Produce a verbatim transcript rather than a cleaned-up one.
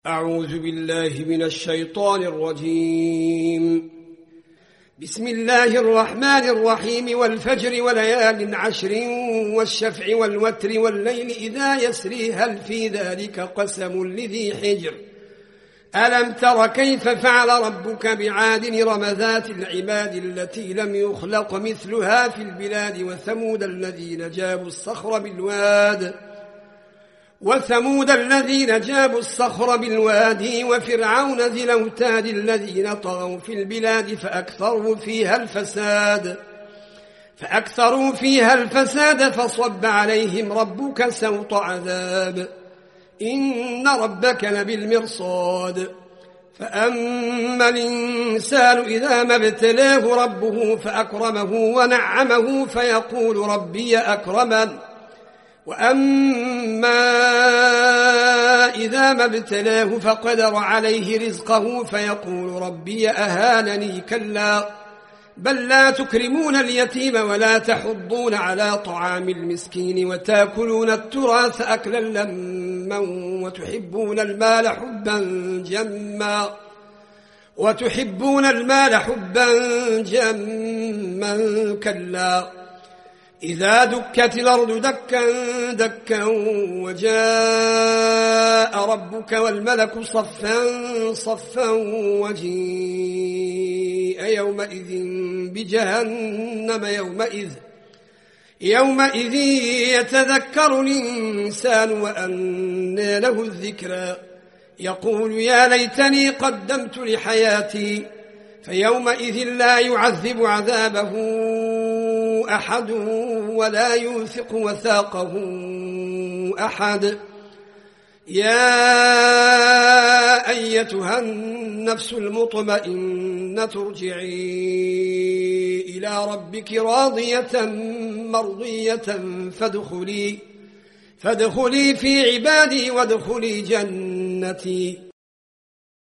أعوذ بالله من الشيطان الرجيم. بسم الله الرحمن الرحيم. والفجر وليال عشر والشفع والوتر والليل إذا يسري هل في ذلك قسم لذي حجر ألم تر كيف فعل ربك بعاد إرم ذات العماد التي لم يخلق مثلها في البلاد وثمود الذين جابوا الصخر بالواد وثمود الذين جابوا الصخر بالوادي وفرعون ذي الأوتاد الذين طغوا في البلاد فأكثروا فيها الفساد فأكثروا فيها الفساد فصب عليهم ربك سوط عذاب إن ربك لبالمرصاد فأما الإنسان إذا ما ابتلاه ربه فأكرمه ونعمه فيقول ربي أكرمن وأما إذا ما ابتلاه فقدر عليه رزقه فيقول ربي أهانني كلا بل لا تكرمون اليتيم ولا تحضون على طعام المسكين وتأكلون التراث أكلا لما وتحبون المال حبا جما وتحبون المال حبا جما كلا إذا دكت الأرض دكا دكا وجاء ربك والملك صفا صفا وجيء يومئذ بجهنم يومئذ يومئذ يتذكر الإنسان وأنى له الذكرى يقول يا ليتني قدمت لحياتي فيومئذ لا يعذب عذابه أحد ولا يوثق وثاقه أحد يا أيتها النفس المطمئنة ارجعي إلى ربك راضية مرضية فادخلي فادخلي في عبادي وادخلي جنتي